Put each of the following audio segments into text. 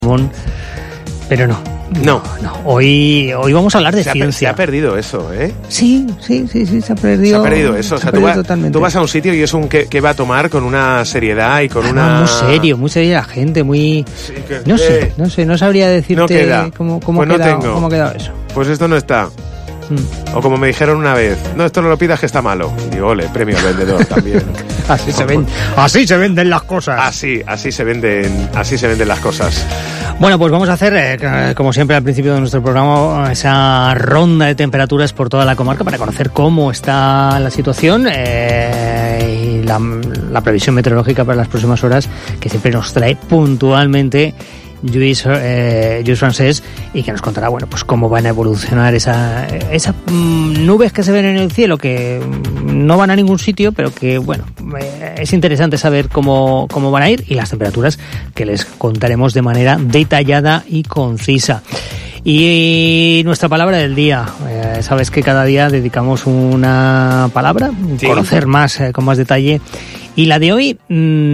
Pero no. Hoy vamos a hablar de ciencia. Se ha perdido eso, ¿eh? Sí, se ha perdido. Se ha perdido eso. O sea, tú vas a un sitio y es un que va a tomar con una seriedad y con una... Muy seria la gente, muy... Sí, no sé, no sabría decirte cómo ha quedado eso. Pues esto no está. O como me dijeron una vez, no, esto no lo pidas que está malo. Y digo, ole, premio al vendedor también. Así se venden las cosas. Así se venden las cosas. Bueno, pues vamos a hacer, como siempre al principio de nuestro programa, esa ronda de temperaturas por toda la comarca para conocer cómo está la situación y la previsión meteorológica para las próximas horas, que siempre nos trae puntualmente Lluís Francés, y que nos contará, bueno, pues cómo van a evolucionar esas nubes que se ven en el cielo, que no van a ningún sitio, pero que, bueno, es interesante saber cómo van a ir, y las temperaturas que les contaremos de manera detallada y concisa. Y nuestra palabra del día, sabes que cada día dedicamos una palabra, sí, conocer más, con más detalle, y la de hoy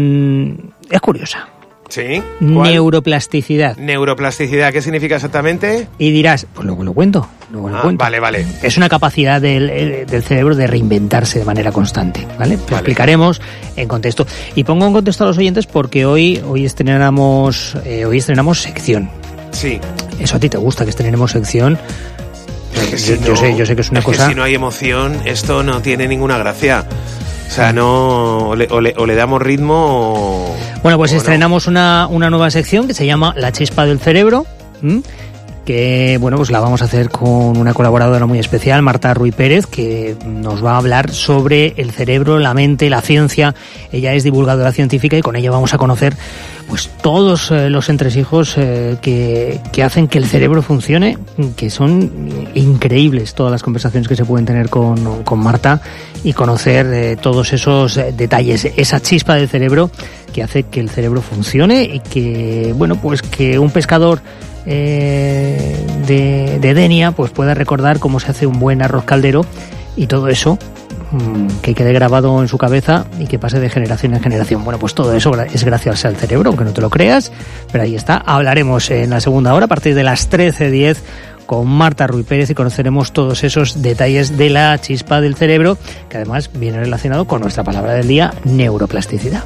es curiosa. ¿Sí? ¿Cuál? Neuroplasticidad. Neuroplasticidad, ¿qué significa exactamente? Y dirás, pues luego lo cuento. Vale. Es una capacidad del cerebro de reinventarse de manera constante, ¿vale? Lo explicaremos en contexto. Y pongo en contexto a los oyentes porque hoy estrenamos sección. Sí. Eso a ti te gusta, que estrenemos sección. Yo sé que es una cosa... que si no hay emoción, esto no tiene ninguna gracia. O sea, no... O le damos ritmo o... Bueno, pues estrenamos una nueva sección que se llama La Chispa del Cerebro, que, bueno, pues la vamos a hacer con una colaboradora muy especial, Marta Ruiz Pérez, que nos va a hablar sobre el cerebro, la mente, la ciencia. Ella es divulgadora científica y con ella vamos a conocer, pues, todos los entresijos que hacen que el cerebro funcione, que son increíbles todas las conversaciones que se pueden tener con Marta, y conocer todos esos detalles, esa chispa del cerebro que hace que el cerebro funcione, y que, bueno, pues que un pescador de Denia pues pueda recordar cómo se hace un buen arroz caldero, y todo eso que quede grabado en su cabeza y que pase de generación en generación. Bueno, pues todo eso es gracias al cerebro, aunque no te lo creas, pero ahí está. Hablaremos en la segunda hora a partir de las 13:10 con Marta Ruiz Pérez, y conoceremos todos esos detalles de la chispa del cerebro, que además viene relacionado con nuestra palabra del día, neuroplasticidad.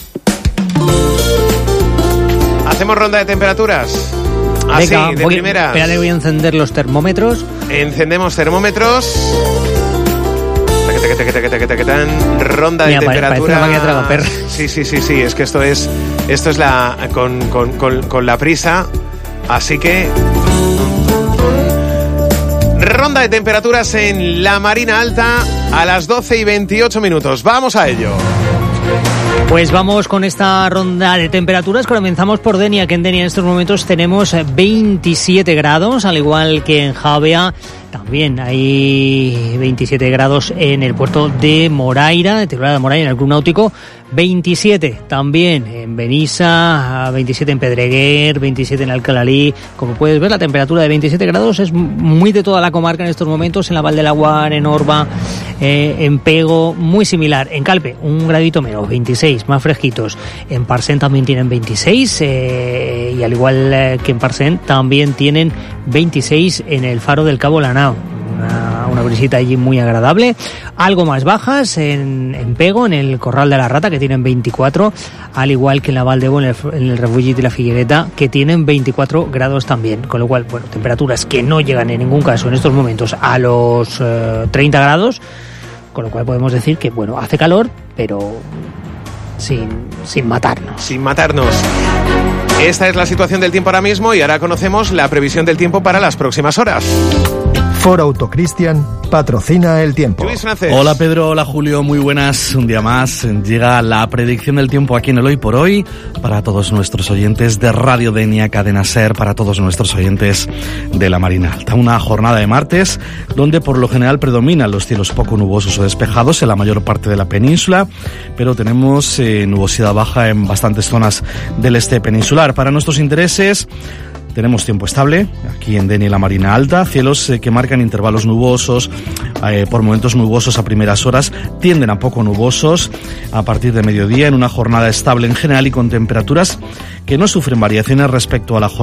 ¿Hacemos ronda de temperaturas? Venga, de primera. Espérate, voy a encender los termómetros. Encendemos termómetros. Ronda de temperaturas. Sí, es que esto es con la prisa. Así que ronda de temperaturas en la Marina Alta a las 12:28. Vamos a ello. Pues vamos con esta ronda de temperaturas. Comenzamos por Denia, que en Denia en estos momentos tenemos 27 grados, al igual que en Javea. También hay 27 grados en el puerto de Moraira, de Teruel de Moraira, en el Club Náutico. 27 también en Benissa, 27 en Pedreguer, 27 en Alcalalí. Como puedes ver, la temperatura de 27 grados es muy de toda la comarca en estos momentos. En la Val del Laguar, en Orba, en Pego, muy similar. En Calpe, un gradito menos, 26, más fresquitos. En Parcent también tienen 26, y al igual que en Parcent también tienen 26 en el Faro del Cabo Lanao. Una brisita allí muy agradable. Algo más bajas en Pego, en el Corral de la Rata, que tienen 24, al igual que en la Valdebo, en el Refugit y la Figuereta, que tienen 24 grados también. Con lo cual, bueno, temperaturas que no llegan en ningún caso en estos momentos a los 30 grados, con lo cual podemos decir que, bueno, hace calor, pero sin matarnos. Sin matarnos. Esta es la situación del tiempo ahora mismo, y ahora conocemos la previsión del tiempo para las próximas horas. Ford Autocristian patrocina el tiempo. Lluís Francés. Hola Pedro, hola Julio, muy buenas. Un día más llega la predicción del tiempo aquí en el Hoy por Hoy para todos nuestros oyentes de Radio Denia, Cadena Ser, para todos nuestros oyentes de la Marina Alta. Una jornada de martes donde por lo general predominan los cielos poco nubosos o despejados en la mayor parte de la península, pero tenemos nubosidad baja en bastantes zonas del este peninsular. Para nuestros intereses, Tenemos tiempo estable aquí en Denia y la Marina Alta, cielos que marcan intervalos nubosos, por momentos nubosos a primeras horas, tienden a poco nubosos a partir de mediodía, en una jornada estable en general y con temperaturas que no sufren variaciones respecto a la jornada